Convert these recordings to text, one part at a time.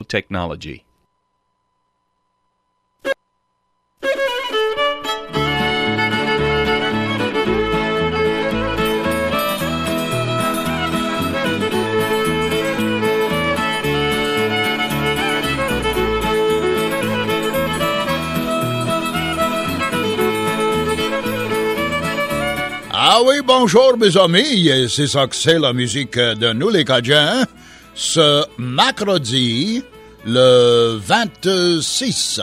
technology. Ah oui, bonjour mes amis, c'est ça que c'est la musique de nous les Cajuns, ce mercredi, le 26.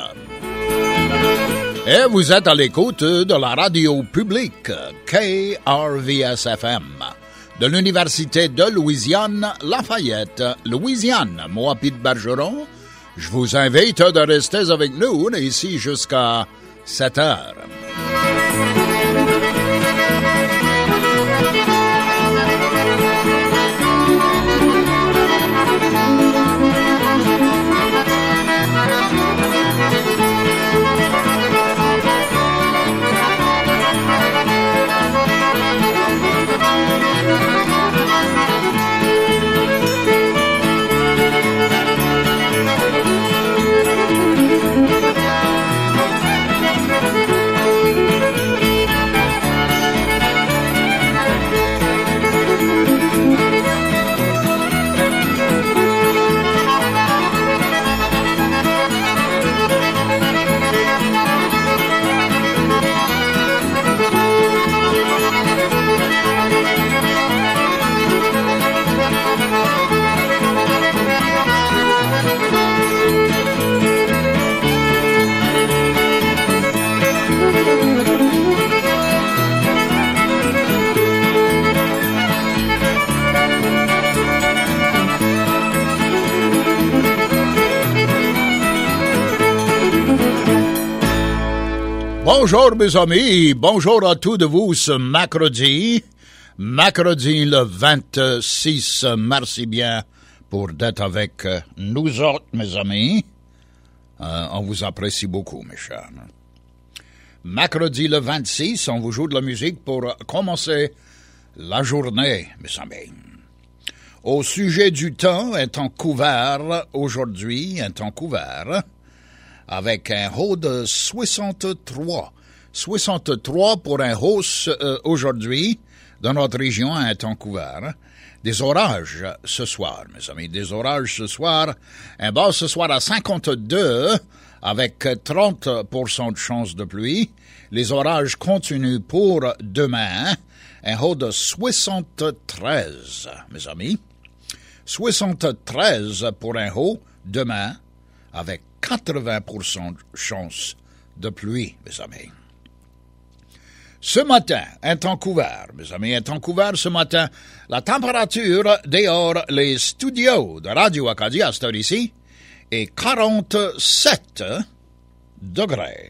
Et vous êtes à l'écoute de la radio publique KRVS-FM de l'Université de Louisiane, Lafayette, Louisiane. Moi, Pete Bergeron, je vous invite de rester avec nous ici jusqu'à 7 heures. Bonjour mes amis, bonjour à tous de vous ce mercredi le 26, merci bien pour d'être avec nous autres mes amis, on vous apprécie beaucoup mes chers. Mercredi le 26, on vous joue de la musique pour commencer la journée mes amis. Au sujet du temps, un temps couvert aujourd'hui, un temps couvert, avec un haut de 63. 63 pour un haut aujourd'hui dans notre région, un temps couvert. Des orages ce soir, mes amis, des orages ce soir. Un bas ce soir à 52 avec 30% de chance de pluie. Les orages continuent pour demain. Un haut de 73, mes amis. 73 pour un haut demain avec 80% de chance de pluie, mes amis. Ce matin, un temps couvert, mes amis, un temps couvert ce matin. La température dehors les studios de Radio Acadie à cette heure ici est 47 degrés.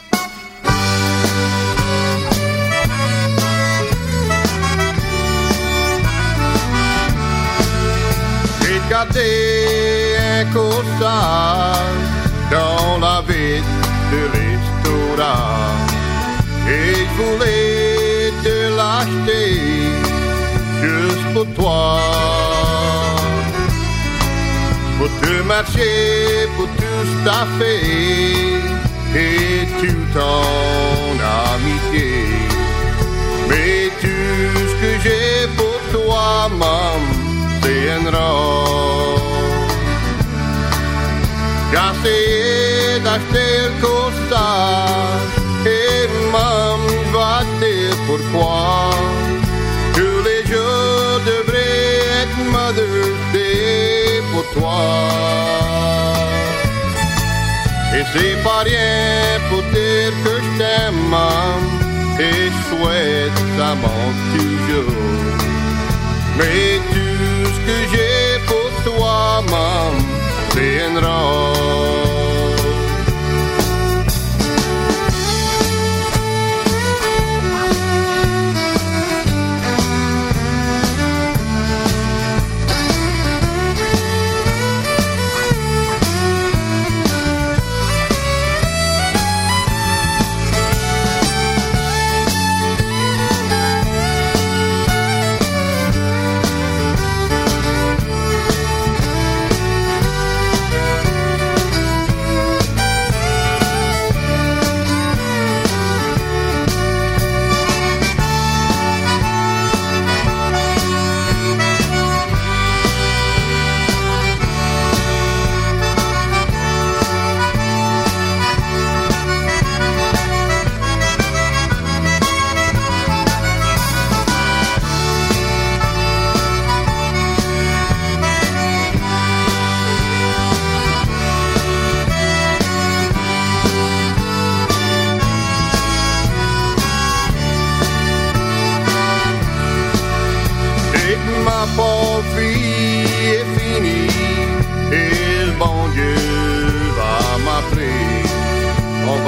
J'ai gardé un costard dans la ville de restaurant et je voulais te l'acheter juste pour toi, pour te marcher, pour tout staffer et tout ton amitié. Mais tout ce que j'ai pour toi, maman, c'est un rose. J'ai essayé d'acheter le costard et maman va dire pourquoi. Tous les jours devraient être Mother's Day pour toi. Et c'est pas rien pour dire que je t'aime, maman, et je souhaite ça manque toujours. Mais tout ce que j'ai pour toi, maman, c'est un rose.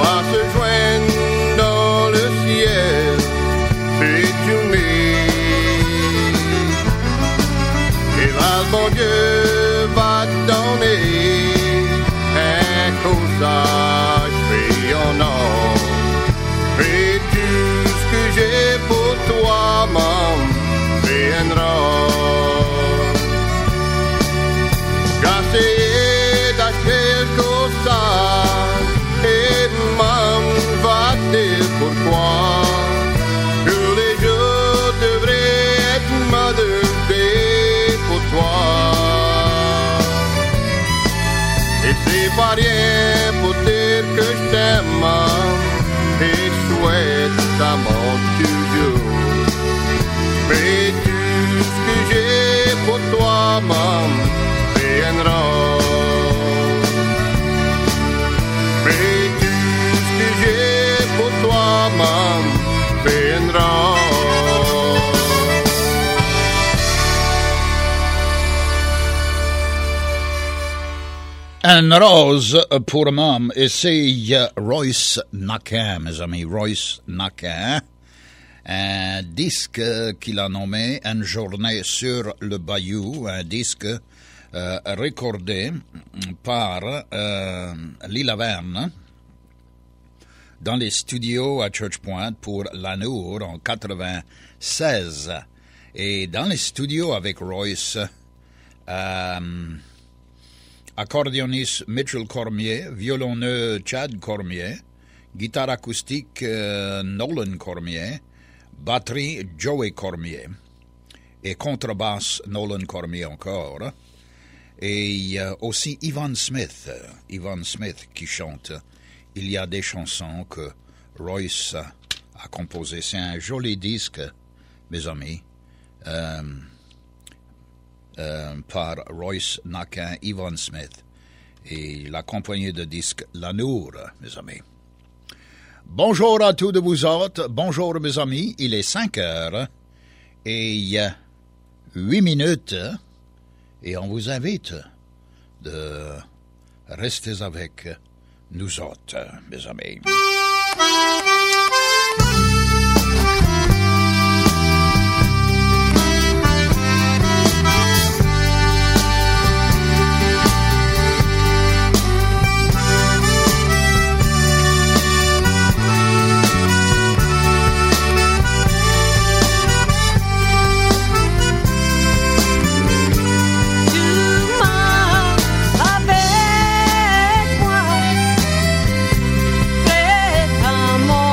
va se joindre dans le ciel cette journée. Et là, le bon Dieu va donner un causage fait en or. Et tout ce que j'ai pour toi, maman, viendra. J'essaie d'acheter quelque chose et maman va dire pourquoi. Tous les jours devraient être Mother's Day pour toi. Et c'est pas rien pour dire que je t'aime et souhaite ta mort toujours. Mais tout ce que j'ai pour toi, maman, viendra. Mais tout ce que j'ai pour toi, maman, viendra. Un rose pour maman, et c'est Royce Naka, mes amis, Royce Naka. Un disque qu'il a nommé Une journée sur le bayou, un disque recordé par Lila Verne dans les studios à Church Point pour Lanour en 96. Et dans les studios avec Royce, accordéoniste Mitchell Cormier, violonneux Chad Cormier, guitare acoustique Nolan Cormier, batterie Joey Cormier et contrebasse Nolan Cormier encore, et aussi Ivan Smith qui chante. Il y a des chansons que Royce a composées. C'est un joli disque, mes amis, par Royce Naka, Ivan Smith et la compagnie de disques Lanour, mes amis. Bonjour à tous de vous autres, bonjour mes amis, il est 5 heures et 8 minutes et on vous invite de rester avec nous autres, mes amis. Avec moi, fais un mot.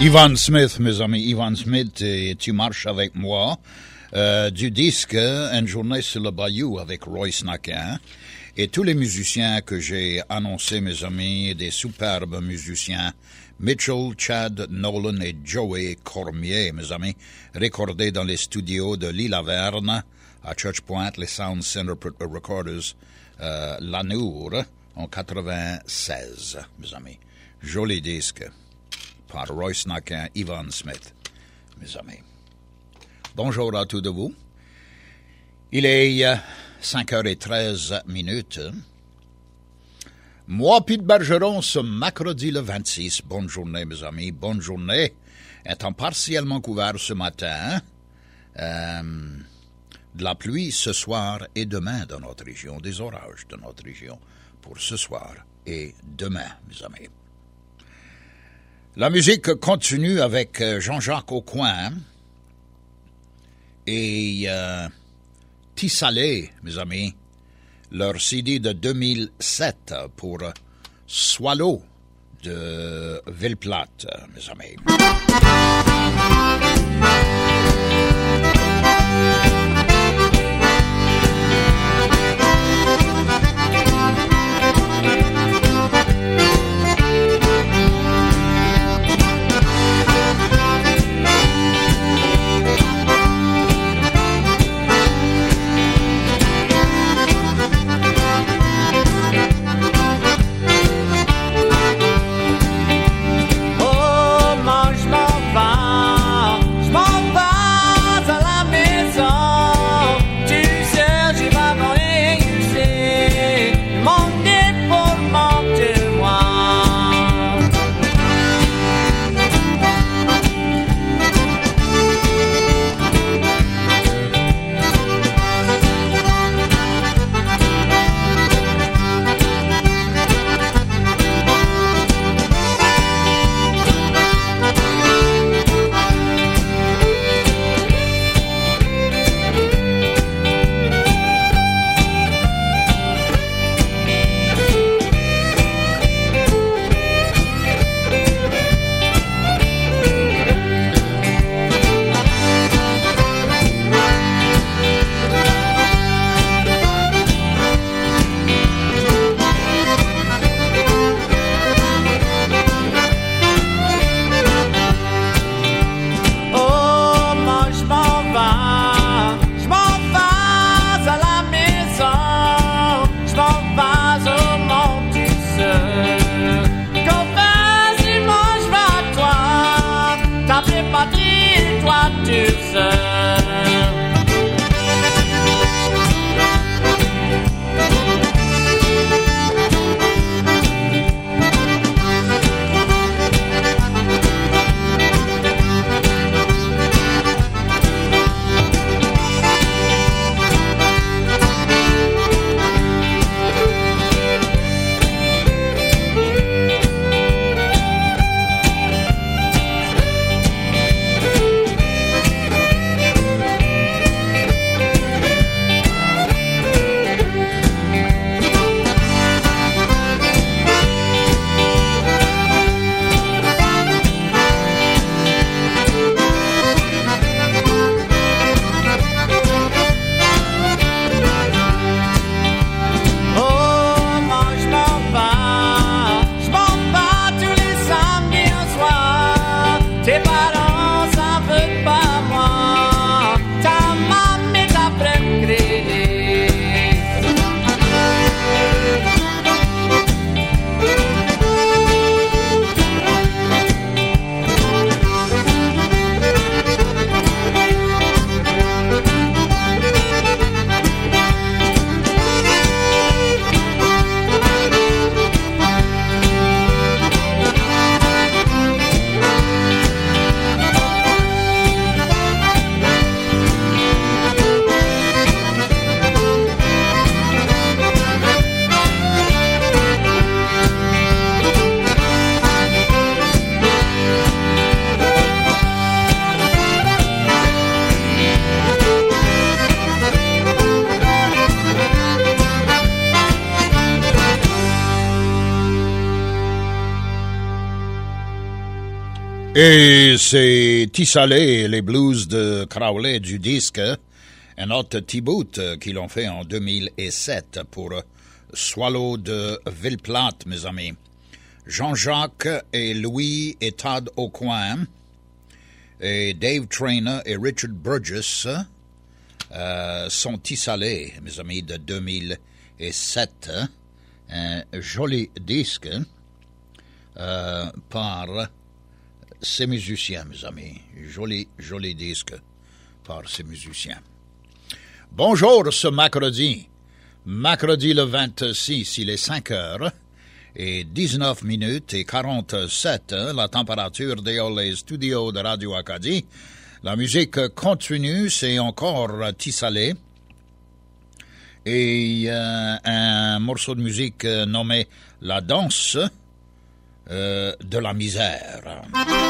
Ivan Smith, mes amis, Ivan Smith, et tu marches avec moi, du disque Une journée sur le bayou avec Royce Naquin, et tous les musiciens que j'ai annoncés, mes amis, des superbes musiciens, Mitchell, Chad, Nolan et Joey Cormier, mes amis, recordés dans les studios de l'Île Laverne, à Church Point, les Sound Center Recorders, Lanour, en 96, mes amis. Joli disque, par Royce Naquin, Ivan Smith, mes amis. Bonjour à tous de vous. Il est 5h13. Moi, Pete Bergeron, ce mercredi le 26. Bonne journée, mes amis. Bonne journée. Étant partiellement couvert ce matin, de la pluie ce soir et demain dans notre région, des orages dans notre région pour ce soir et demain, mes amis. La musique continue avec Jean-Jacques Aucoin et Tissalé, mes amis, leur CD de 2007 pour Swallow de Ville-Plate, mes amis. Oh, mange mon vent, je m'en vais. Et c'est Tissalé, les blues de Crowley du disque, un autre T-Boot qui l'ont fait en 2007 pour Swallow de Villeplate, mes amis. Jean-Jacques et Louis et Todd Aucoin et Dave Trainer et Richard Burgess sont Tissalé, mes amis, de 2007. Un joli disque par ces musiciens, mes amis. Joli disque par ces musiciens. Bonjour ce mercredi le 26, il est 5h et 19 minutes et 47, la température dans les studios de Radio Acadie. La musique continue, c'est encore Tissalé et un morceau de musique nommé La danse de la misère.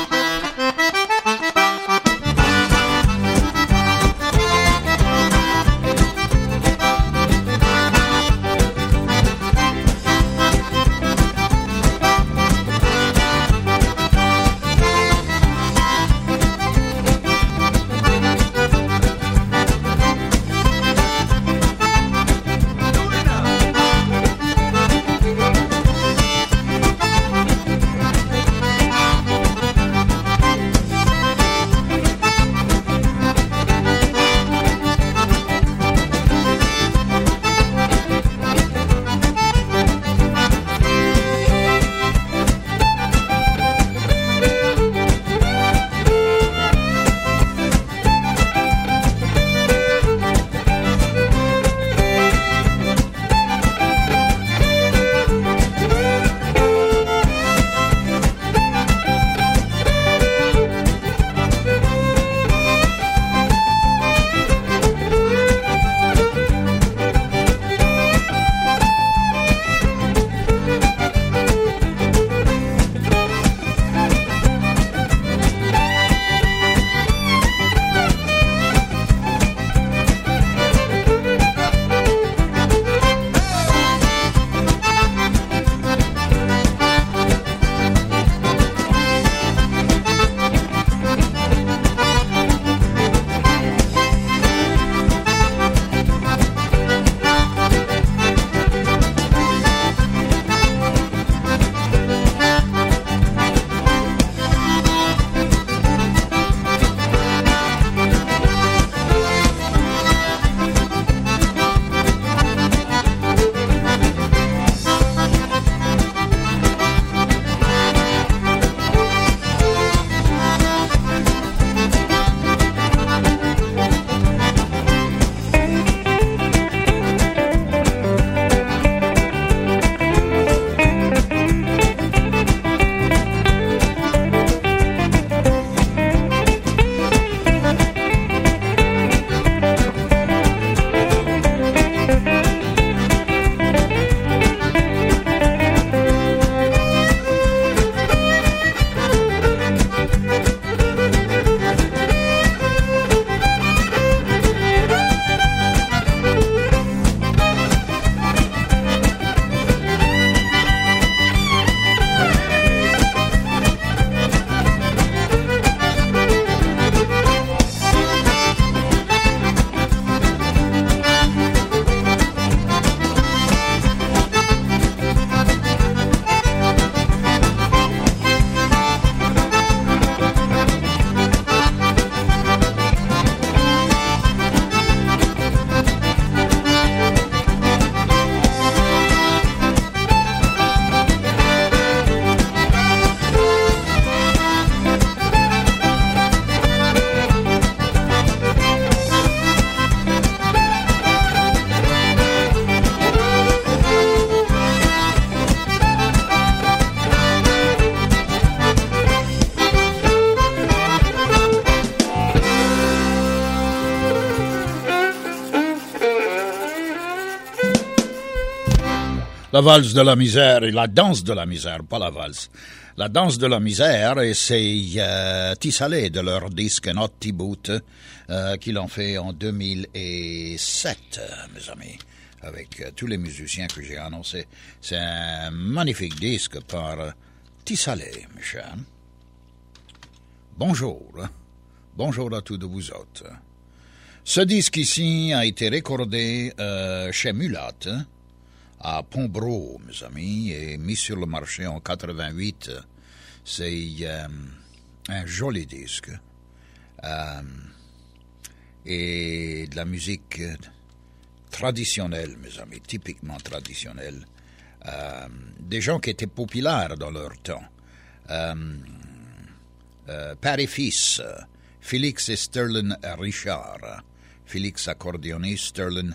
La valse de la misère et la danse de la misère, pas la valse. La danse de la misère, et c'est Tissalé de leur disque Not T-Boot qu'ils l'ont fait en 2007, mes amis, avec tous les musiciens que j'ai annoncés. C'est un magnifique disque par Tissalé, mes chers. Bonjour. Bonjour à tous de vous autres. Ce disque ici a été recordé chez Mulat, à Pombro, mes amis, et mis sur le marché en 88. C'est un joli disque. Et de la musique traditionnelle, mes amis, typiquement traditionnelle. Des gens qui étaient populaires dans leur temps. Père et fils, Félix et Sterling Richard. Félix accordéoniste, Sterling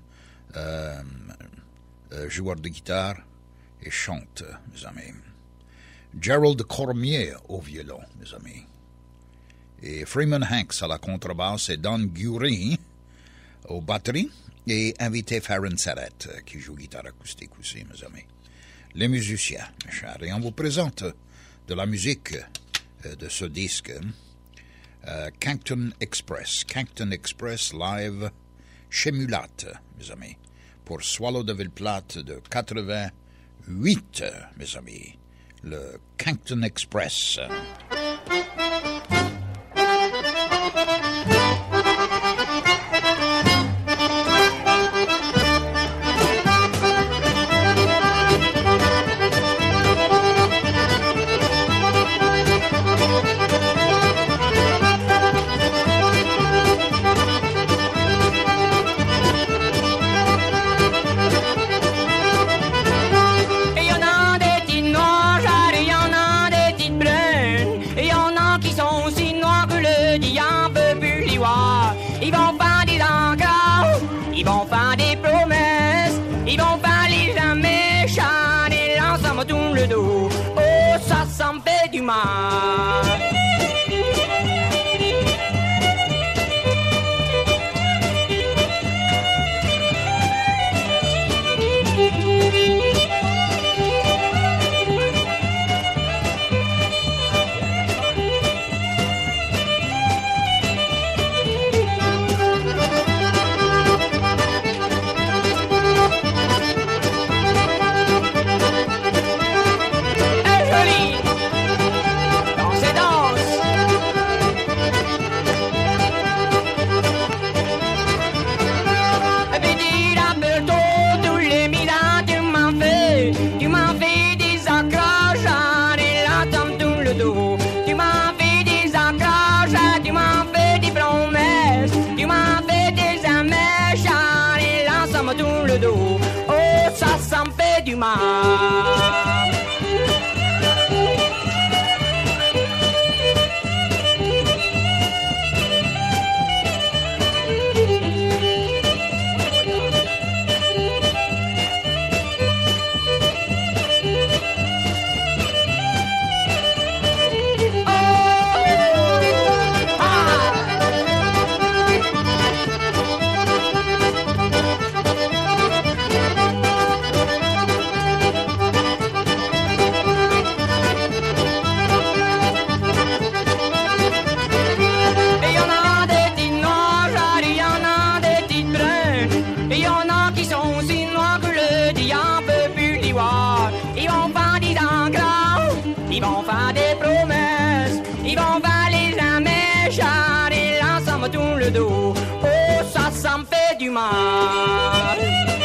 joueur de guitare et chante, mes amis. Gerald Cormier au violon, mes amis. Et Freeman Hanks à la contrebasse et Don Gury aux batteries. Et invité Farron Serrett qui joue guitare acoustique aussi, mes amis. Les musiciens, mes chers. Et on vous présente de la musique de ce disque. Cancton Express live chez Mulat, mes amis, pour Swallow de Ville-Plate de 88, mes amis, le Cancton Express. Ça me fait du mal. Ça me fait du mal. Ils vont faire des promesses, ils vont valer jamais charrer l'ensemble tout le dos. Oh, ça me fait du mal.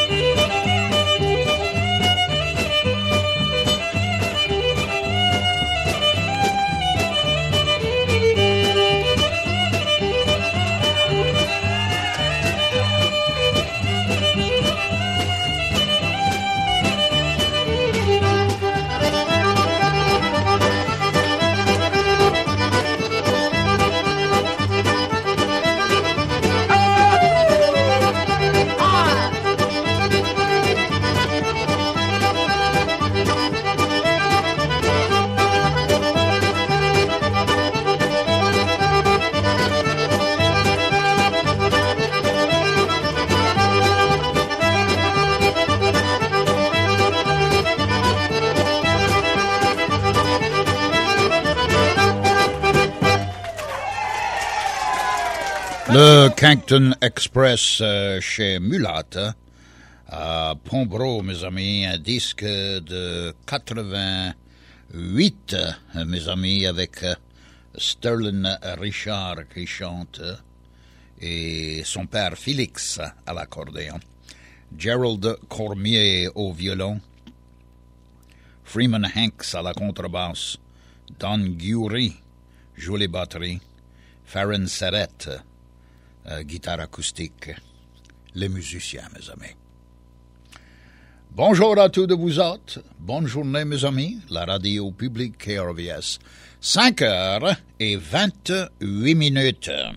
Le Cancton Express chez Mulat, à Pombro, mes amis, un disque de 88, mes amis, avec Sterling Richard qui chante et son père Félix à l'accordéon, Gerald Cormier au violon, Freeman Hanks à la contrebasse, Don Gury joue les batteries, Farron Serrette guitare acoustique, les musiciens, mes amis. Bonjour à tous de vous autres, bonne journée mes amis, la radio publique KRVS, 5h28.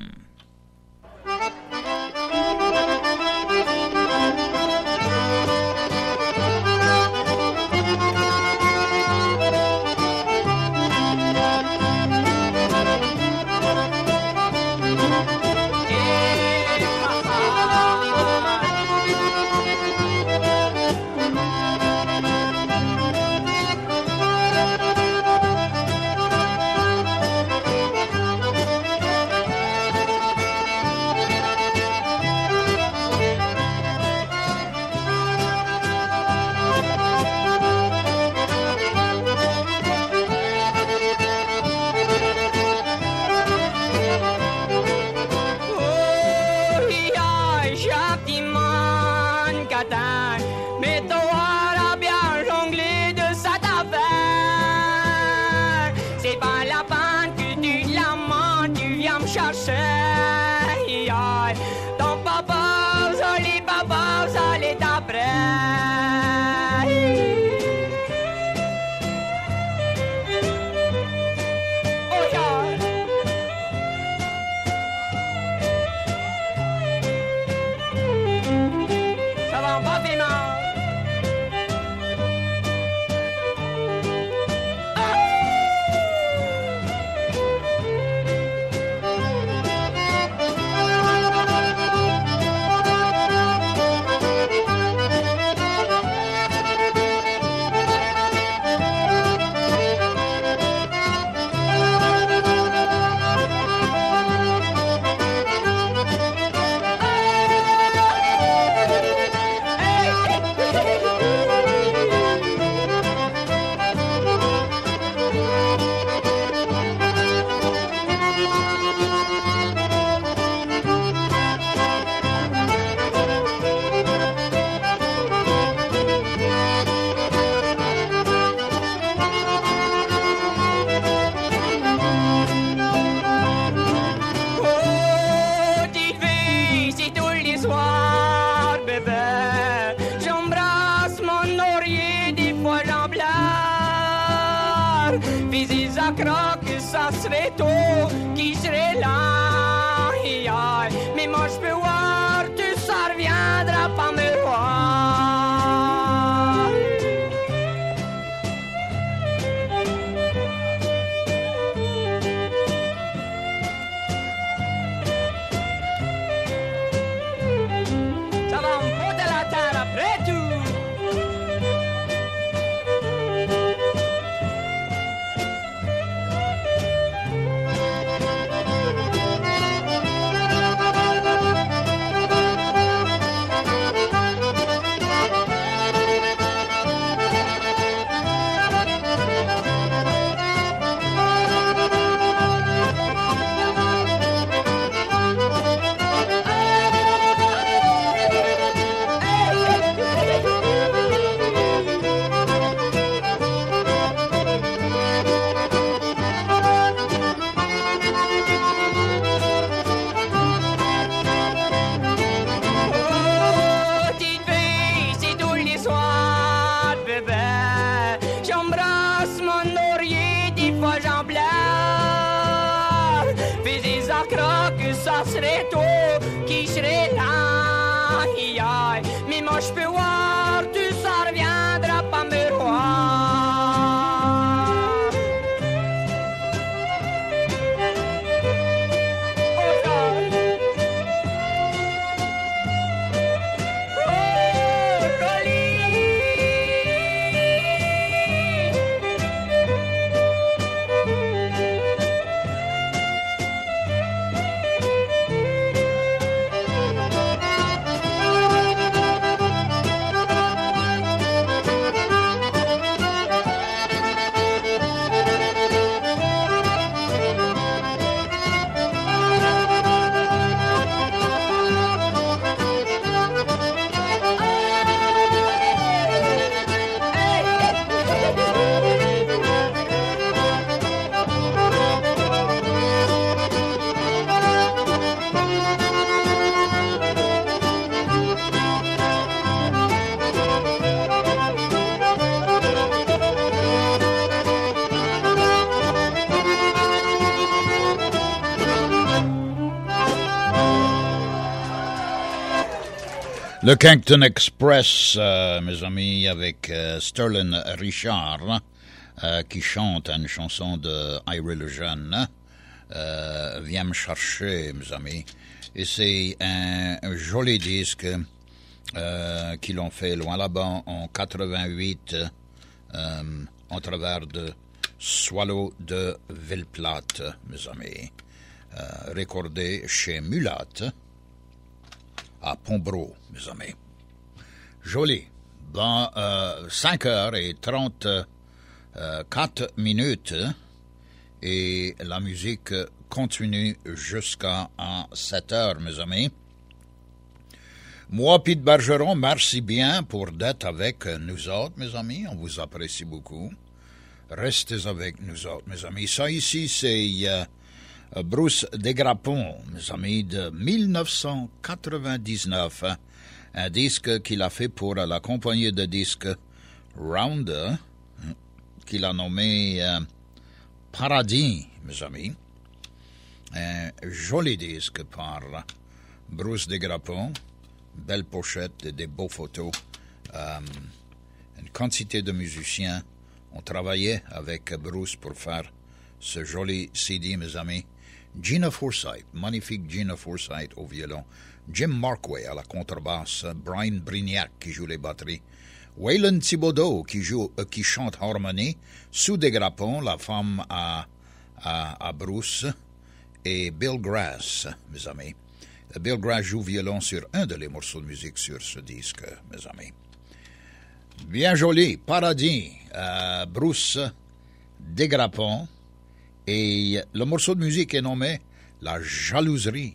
Le Kempton Express, mes amis, avec Sterling Richard, qui chante une chanson de Ira le Jeune, vient me chercher, mes amis. Et c'est un joli disque qu'ils ont fait loin là-bas en 88, en travers de Swallow de Villeplate, mes amis. Recordé chez Mulat, à Pombro, mes amis. Joli. Dans 5h34 minutes, et la musique continue jusqu'à 7h, mes amis. Moi, Pete Bergeron, merci bien pour d'être avec nous autres, mes amis. On vous apprécie beaucoup. Restez avec nous autres, mes amis. Ça ici, c'est Bruce Desgrappons, mes amis, de 1999. Un disque qu'il a fait pour la compagnie de disques Rounder, qu'il a nommé Paradis, mes amis. Un joli disque par Bruce Desgrappons. Belle pochette, des beaux photos. Une quantité de musiciens ont travaillé avec Bruce pour faire ce joli CD, mes amis. Gina Forsythe, magnifique Gina Forsythe au violon. Jim Markway à la contrebasse. Brian Brignac qui joue les batteries. Waylon Thibodeau qui chante harmonie. Sue Desgrappons, la femme à Bruce. Et Bill Grass, mes amis. Bill Grass joue violon sur un de les morceaux de musique sur ce disque, mes amis. Bien joli, Paradis, Bruce Desgrappons. Et le morceau de musique est nommé La Jalouserie.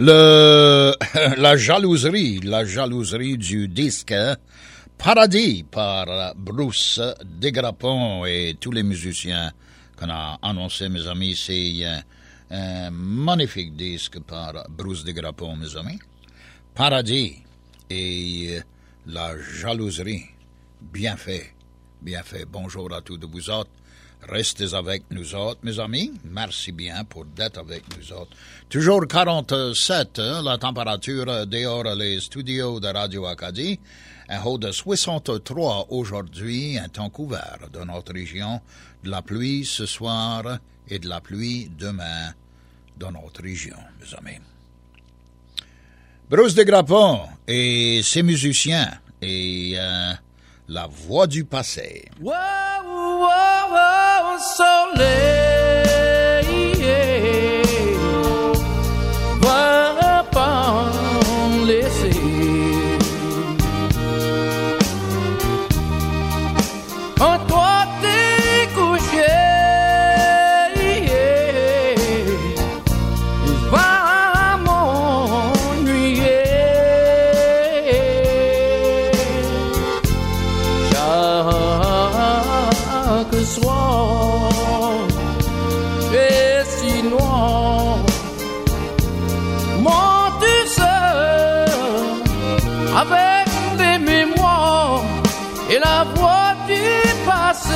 La jalouserie du disque Paradis par Bruce Desgrappons et tous les musiciens qu'on a annoncé, mes amis. C'est un magnifique disque par Bruce Desgrappons, mes amis. Paradis et la jalouserie. Bien fait, bien fait. Bonjour à tous de vous autres. Restez avec nous autres, mes amis. Merci bien pour d'être avec nous autres. Toujours 47, la température dehors les studios de Radio Acadie. Un haut de 63 aujourd'hui, un temps couvert dans notre région. De la pluie ce soir et de la pluie demain dans notre région, mes amis. Bruce Desgrappons et ses musiciens et la voix du passé. Whoa, whoa, whoa, soleil, va pas me laisser. En toi t'es couché, je vais m'ennuyer. Chaque soir, et si noir, moi tout seul, avec des mémoires et la voix du passé,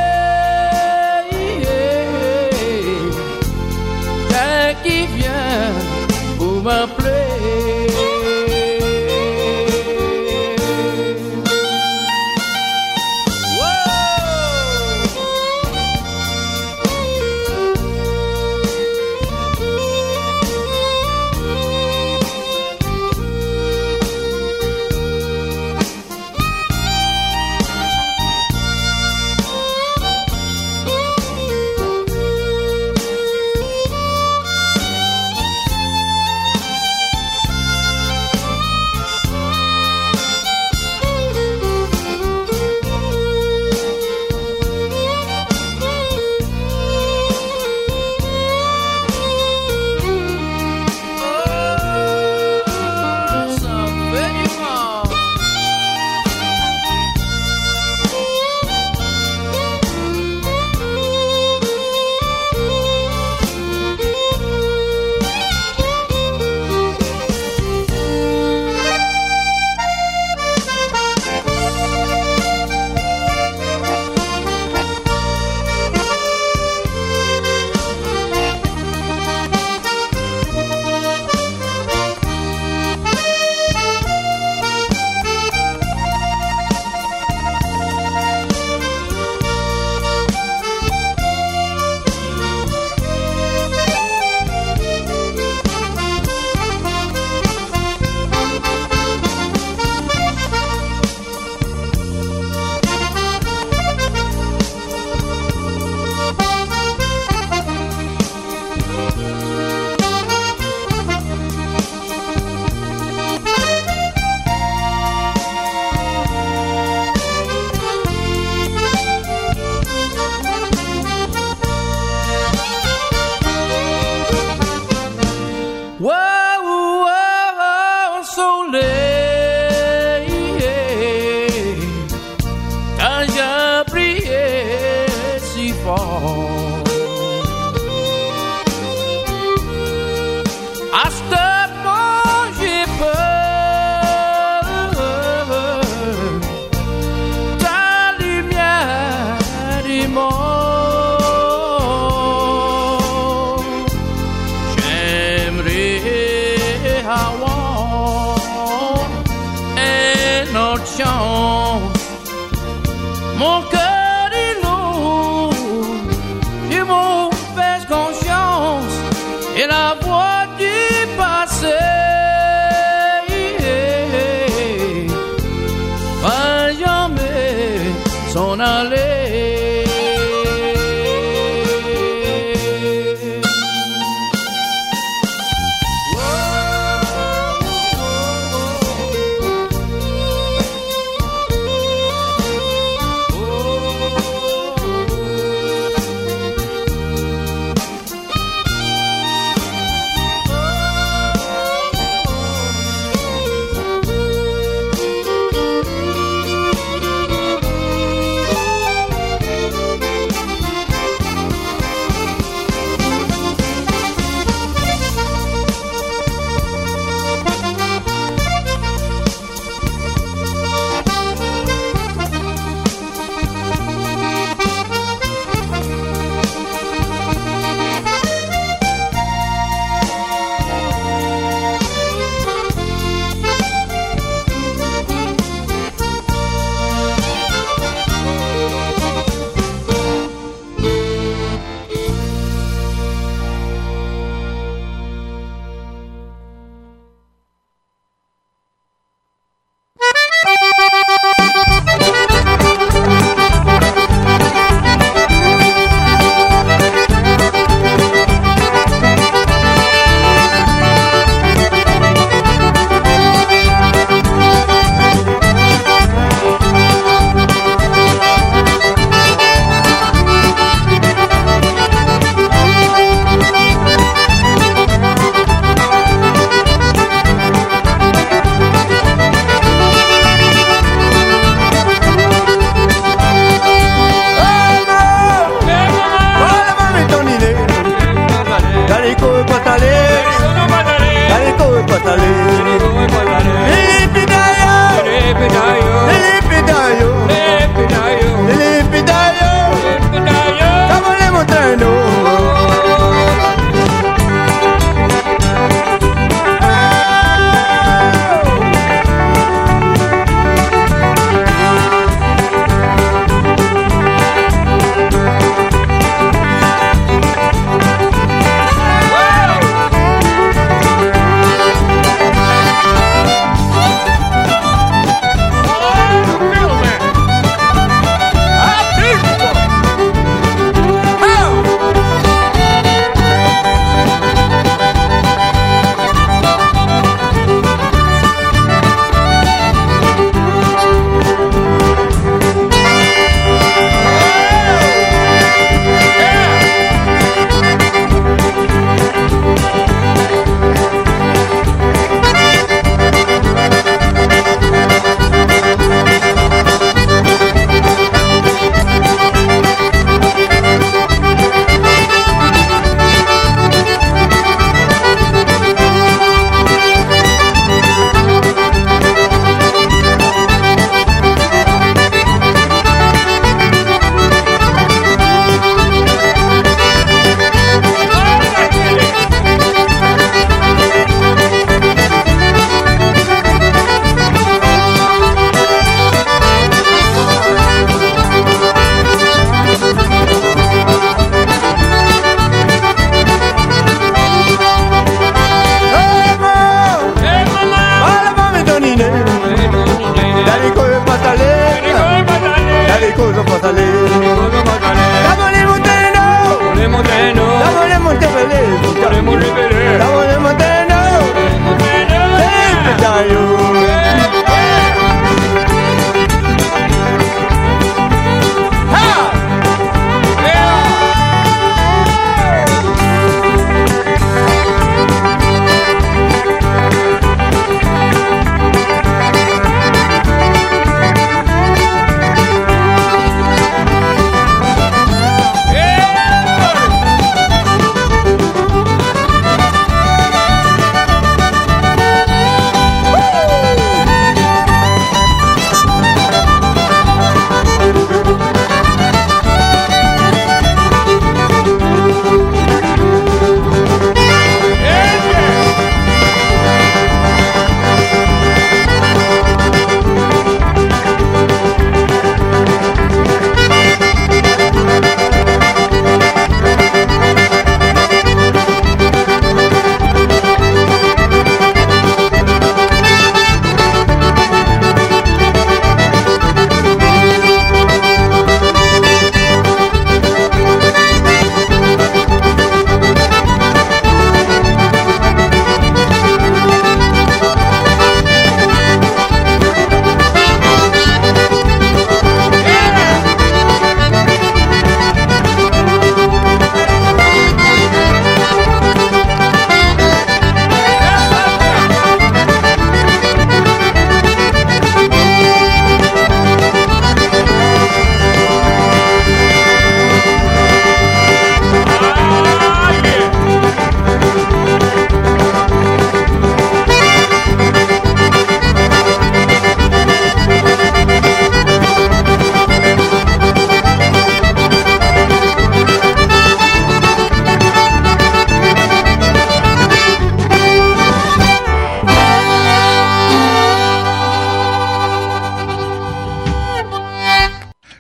qui vient pour m'appeler. Mon cœur est lourd, j'ai mauvaise conscience et la voix du passé va jamais s'en aller. Oh,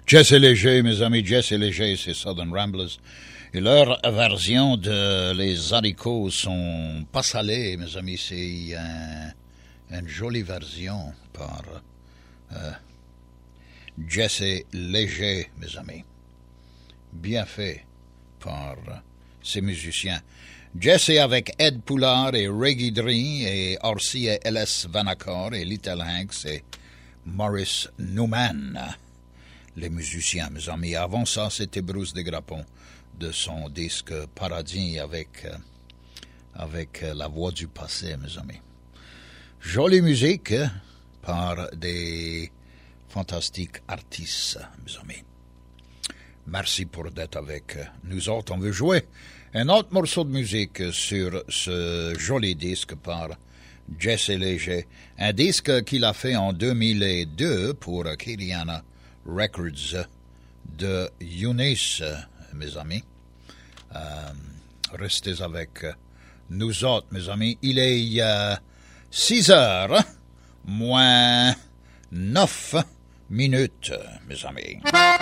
Jesse Léger, mes amis, Jesse Léger, c'est Southern Ramblers. Et leur version de Les haricots sont pas salés, mes amis. C'est une jolie version par Jesse Léger, mes amis. Bien fait par ces musiciens. Jesse avec Ed Poulard et Reggie Dree et Orsi et L.S. Vanacore et Little Hanks et Maurice Newman. Les musiciens, mes amis. Avant ça, c'était Bruce Desgrappons de son disque Paradis avec La Voix du Passé, mes amis. Jolie musique par des fantastiques artistes, mes amis. Merci pour d'être avec nous autres. On veut jouer un autre morceau de musique sur ce joli disque par Jesse Léger. Un disque qu'il a fait en 2002 pour Kiriana Records de Eunice, mes amis. Restez avec nous autres, mes amis. Il est 6 heures moins 9 minutes, mes amis.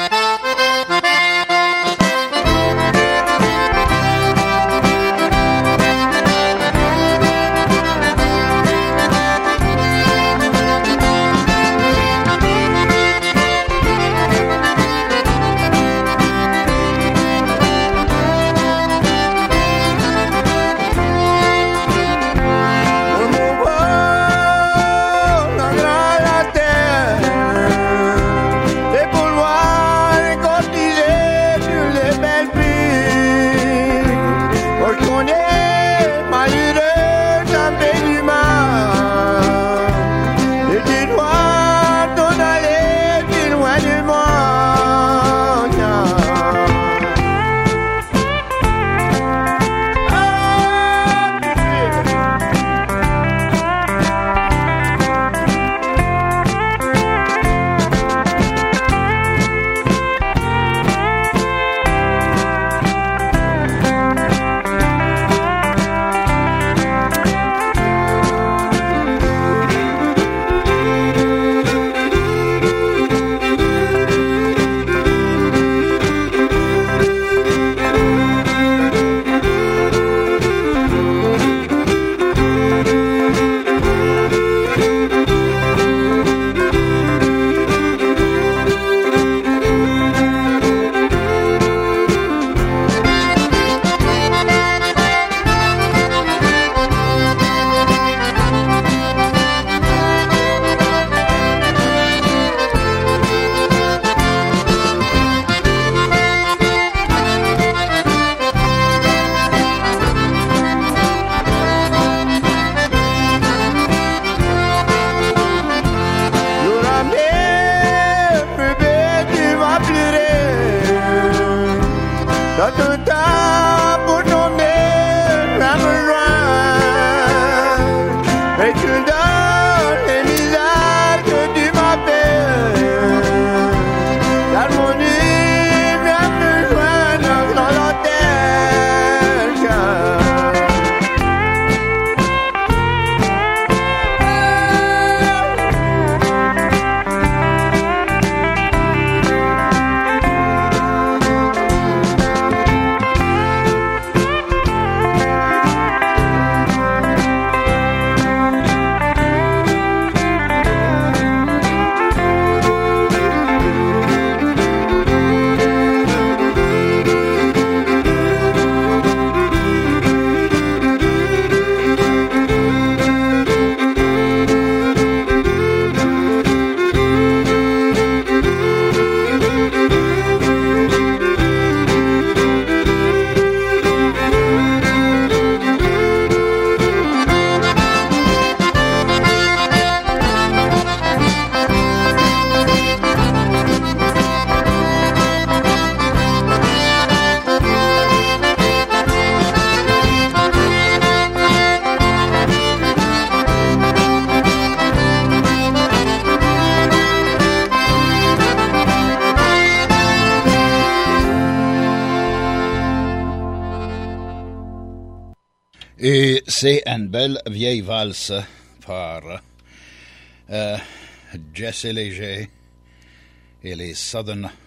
Et c'est une belle vieille valse par Jesse Léger et les Southern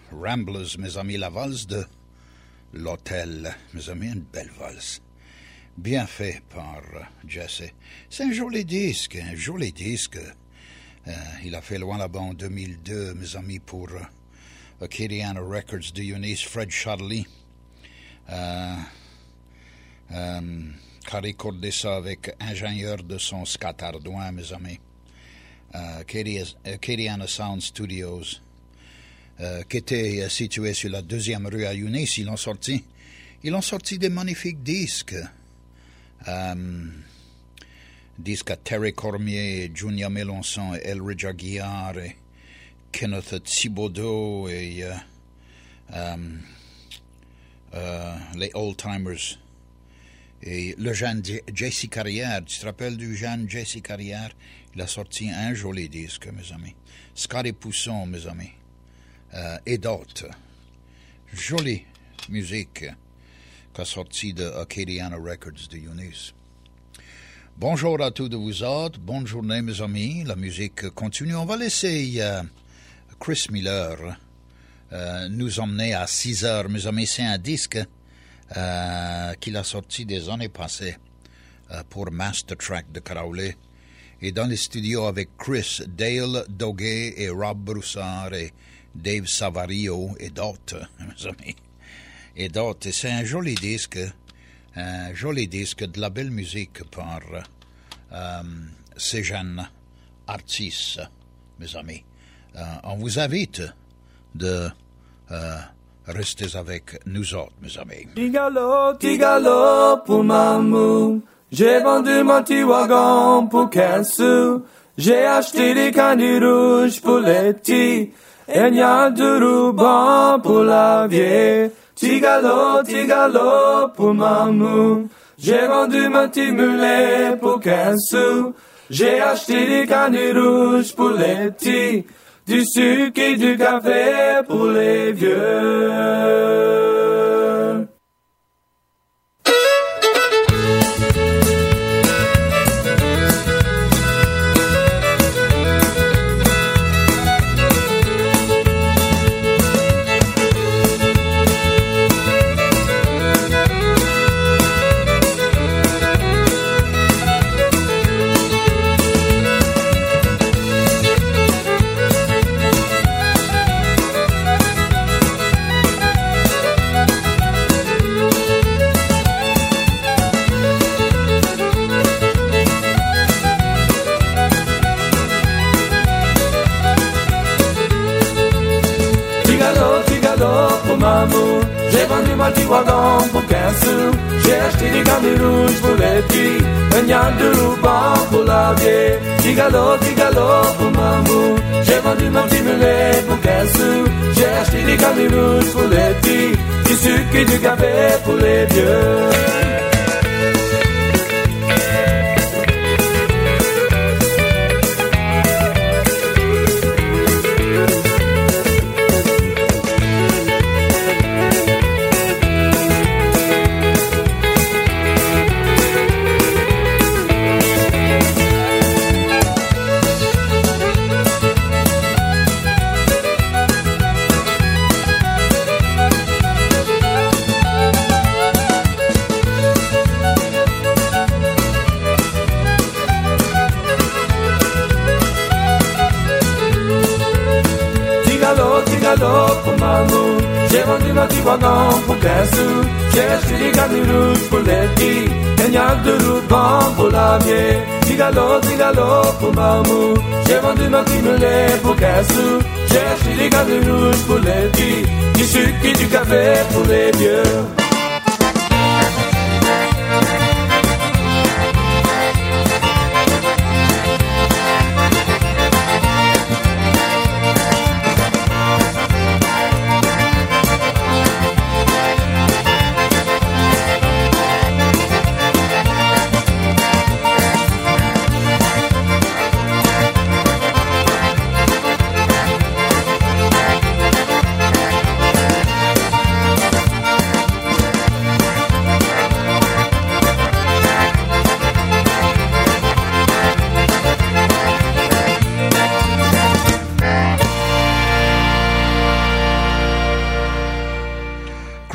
Ramblers, mes amis, la valse de l'hôtel. Mes amis, une belle valse. Bien fait par Jesse. C'est un joli disque, il a fait loin là-bas en 2002, mes amis, pour Acadiana Records de Eunice, Fred Shadley. A recordé ça avec ingénieur de son Scatardouin, mes amis. Acadiana Sound Studios, qui était situé sur la 2e rue à Eunice. Ils ont sorti des magnifiques disques. Disques à Terry Cormier, Junior Mélenchon, Elridge Aguiar, et Kenneth Thibodeau et les Old Timers. Et le jeune Jesse Carrière, tu te rappelles du jeune Jesse Carrière? Il a sorti un joli disque, mes amis. Scotty Pousson, mes amis. Et d'autres. Jolie musique qu'a sorti de Acadiana Records de Eunice. Bonjour à tous de vous autres. Bonne journée, mes amis. La musique continue. On va laisser Chris Miller nous emmener à 6 heures, mes amis. C'est un disque qu'il a sorti des années passées pour Master Track de Crowley. Et dans les studios avec Chris, Dale Doguet et Rob Broussard et Dave Savario et d'autres, mes amis. Et d'autres. Et c'est un joli disque de la belle musique par ces jeunes artistes, mes amis. On vous invite de rester avec nous autres, mes amis. Tigalo, pour Mamou. J'ai vendu mon petit wagon pour 15 sous. J'ai acheté des cannes rouges pour les petits. Et il y a 2 rubans pour la vieille. Tigalo, pour Mamou. J'ai vendu mon petit mulet pour 15 sous. J'ai acheté des cannes rouges pour les petits. Du sucre et du café pour les vieux. J'ai vendu mon petit wagon pour 15 sous. J'ai acheté des cannes rouges pour les petits. Un yard de ruban pour la vieille. Tigalo pour Mamou. J'ai vendu mon petit mulet pour 15 sous. J'ai acheté des cannes rouges pour les petits. Du sucre et du café pour les vieux. Pour Mamou. J'ai vendu mon petit wagon pour 15 sous. J'ai acheté des cannes rouges pour les petits. Un yard de ruban pour la vieille. Tigalo pour Mamou. J'ai vendu mon petit mulet pour 15 sous. J'ai acheté des cannes rouges pour les petits. Du sucre et du café pour les vieux.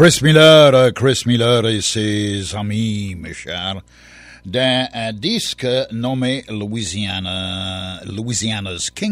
Chris Miller et ses amis, mes chers, d'un disque nommé Louisiana's King.